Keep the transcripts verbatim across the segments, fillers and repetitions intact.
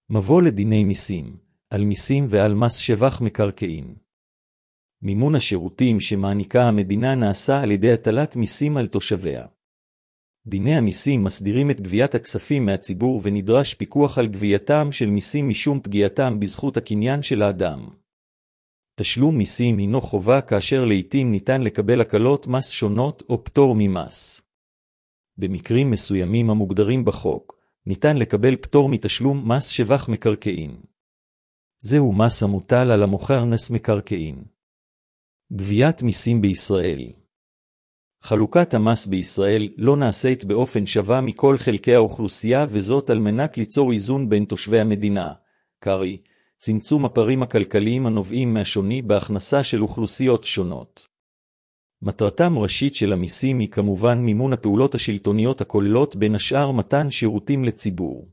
מבוא לדיני מיסים, על מיסים ועל מס שבח מקרקעין. מימון השירותים שמעניקה המדינה נעשה על ידי הטלת מיסים על תושביה. דיני המיסים מסדירים את גביית הכספים מהציבור ונדרש פיקוח על גבייתם של מיסים משום פגיעתם בזכות הקניין של האדם. תשלום מיסים הינו חובה כאשר לעתים ניתן לקבל הקלות מס שונות או פטור ממס. במקרים מסוימים המוגדרים בחוק, ניתן לקבל פטור מתשלום מס שבח מקרקעין. זהו מס המוטל על המוכר נס מקרקעין. גביית מיסים בישראל. חלוקת המס בישראל לא נעשית באופן שווה מכל חלקי האוכלוסייה, וזאת על מנת ליצור איזון בין תושבי המדינה, קרי, צמצום הפערים הכלכליים הנובעים מהשוני בהכנסה של אוכלוסיות שונות. מטרתם ראשית של המיסים היא כמובן מימון הפעולות השלטוניות הכוללות בין השאר מתן שירותים לציבור.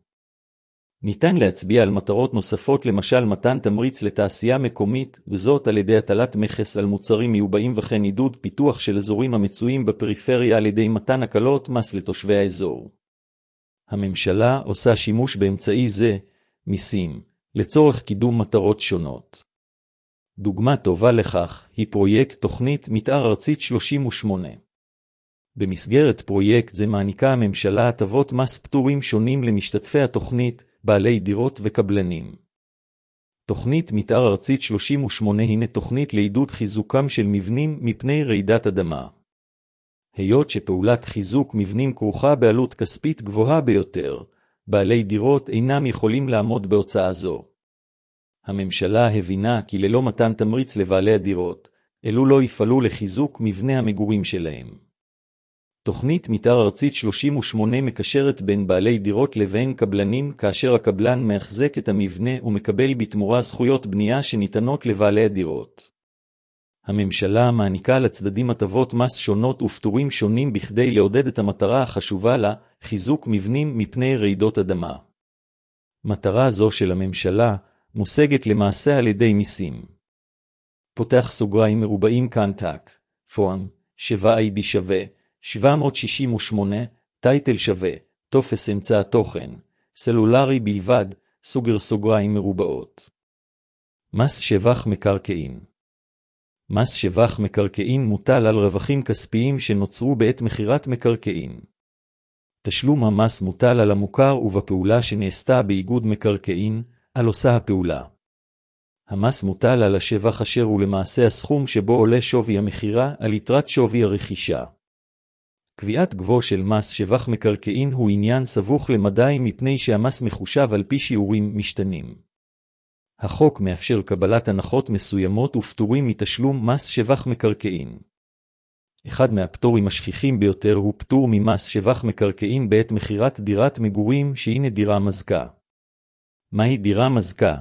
ניתן להצביע על מטרות נוספות, למשל מתן תמריץ לתעשייה מקומית, וזאת על ידי הטלת מכס על מוצרים מיובאים, וכן עידוד פיתוח של אזורים המצויים בפריפריה על ידי מתן הקלות מס לתושבי האזור. הממשלה עושה שימוש באמצעי זה, מיסים, לצורך קידום מטרות שונות. דוגמה טובה לכך היא פרויקט תוכנית מתאר ארצית שלושים ושמונה. במסגרת פרויקט זה מעניקה הממשלה הטבות מס פטורים שונים למשתתפי התוכנית, בעלי דירות וקבלנים. תוכנית מתאר ארצית שלושים ושמונה הינה תוכנית לעידוד חיזוקם של מבנים מפני רעידת אדמה. היות שפעולת חיזוק מבנים כרוכה בעלות כספית גבוהה ביותר, בעלי דירות אינם יכולים לעמוד בהוצאה זו. הממשלה הבינה כי ללא מתן תמריץ לבעלי הדירות, אלו לא יפעלו לחיזוק מבנה המגורים שלהם. תוכנית מתאר ארצית שלושים ושמונה מקשרת בין בעלי דירות לבין קבלנים, כאשר הקבלן מאחזק את המבנה ומקבל בתמורה זכויות בנייה שניתנות לבעלי הדירות. הממשלה מעניקה לצדדים הטבות מס שונות ופטורים שונים בכדי לעודד את המטרה החשובה לה, חיזוק מבנים מפני רעידות אדמה. מטרה זו של הממשלה מושגת למעשה על ידי מיסים. פותח סוגריים מרובעים קנטקט, פורם, שבע איי די שווה, שבע מאות שישים ושמונה, טייטל שווה, טופס אמצע תוכן, סלולרי בלבד, סוגר סוגריים מרובעות. מס שבח מקרקעין. מס שבח מקרקעין מוטל על רווחים כספיים שנוצרו בעת מחירת מקרקעין. תשלום המס מוטל על המוכר ובפעולה שנעשתה באיגוד מקרקעין, על עושה הפעולה. המס מוטל על השבח אשר הוא למעשה הסכום שבו עולה שווי המחירה על יתרת שווי הרכישה. קביעת גבוה של מס שבח מקרקעין הוא עניין סבוך למדי, מפני שהמס מחושב על פי שיעורים משתנים. החוק מאפשר קבלת הנחות מסוימות ופטורים מתשלום מס שבח מקרקעין. אחד מהפטורים השכיחים ביותר הוא פטור ממס שבח מקרקעין בעת מחירת דירת מגורים שהינה דירה מזכה. מהי דירה מזכה?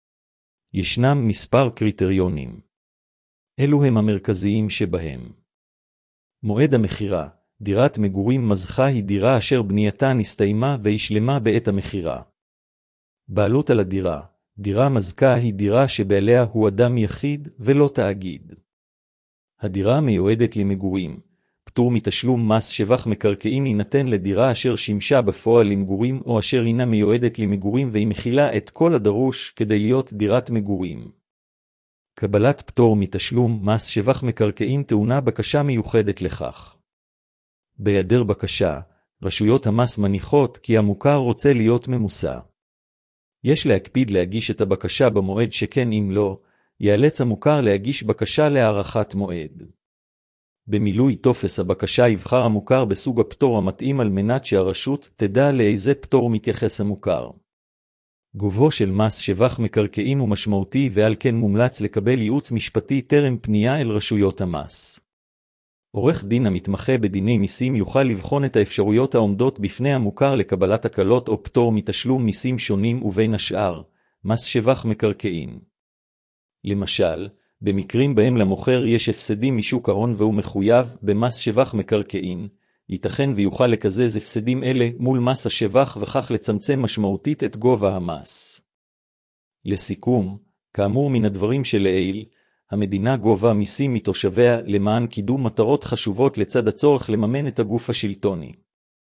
ישנם מספר קריטריונים. אלו הם המרכזיים שבהם. מועד המחירה. דירת מגורים מזכה היא דירה אשר בנייתה נסתיימה והשלמה בעת המחירה. בעלות על הדירה. דירה מזכה היא דירה שבעליה הוא אדם יחיד ולא תאגיד. הדירה מיועדת למגורים. פטור מתשלום מס שבח מקרקעין יינתן לדירה אשר שימשה בפועל למגורים או אשר אינה מיועדת למגורים והיא מכילה את כל הדרוש כדי להיות דירת מגורים. קבלת פטור מתשלום מס שבח מקרקעין טעונה בקשה מיוחדת לכך. בהיעדר בקשה, רשויות המס מניחות כי המוכר רוצה להיות ממוסה. יש להקפיד להגיש את הבקשה במועד, שכן אם לא, ייאלץ המוכר להגיש בקשה להארכת מועד. במילוי טופס הבקשה יבחר המוכר בסוג הפטור המתאים על מנת שהרשות תדע לאיזה פטור מתייחס המוכר. גובהו של מס שבח מקרקעין הוא משמעותי, ועל כן מומלץ לקבל ייעוץ משפטי טרם פנייה אל רשויות המס. עורך דין המתמחה בדיני מיסים יוכל לבחון את האפשרויות העומדות בפני המוכר לקבלת הקלות או פטור מתשלום מיסים שונים, ובין השאר, מס שבח מקרקעין. למשל, במקרים בהם למוכר יש הפסדים משוק ההון והוא מחויב במס שבח מקרקעין, ייתכן ויוכל לקזז הפסדים אלה מול מס השבח וכך לצמצם משמעותית את גובה המס. לסיכום, כאמור מן הדברים שלעיל, המדינה גובה מיסים מתושביה למען קידום מטרות חשובות לצד הצורך לממן את הגוף השלטוני.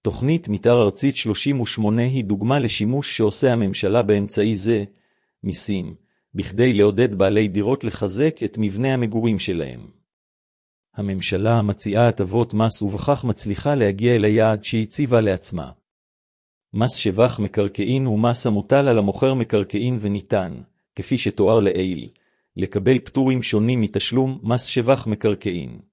תוכנית מתאר ארצית שלושים ושמונה היא דוגמה לשימוש שעושה הממשלה באמצעי זה, מיסים, בכדי לעודד בעלי דירות לחזק את מבנה המגורים שלהם. הממשלה מציעה הטבות מס ובכך מצליחה להגיע אל היעד שהציבה לעצמה. מס שבח מקרקעין הוא מס המוטל על המוכר מקרקעין וניתן, כפי שתואר לעיל, לקבל פטורים שונים מתשלום מס שבח מקרקעין.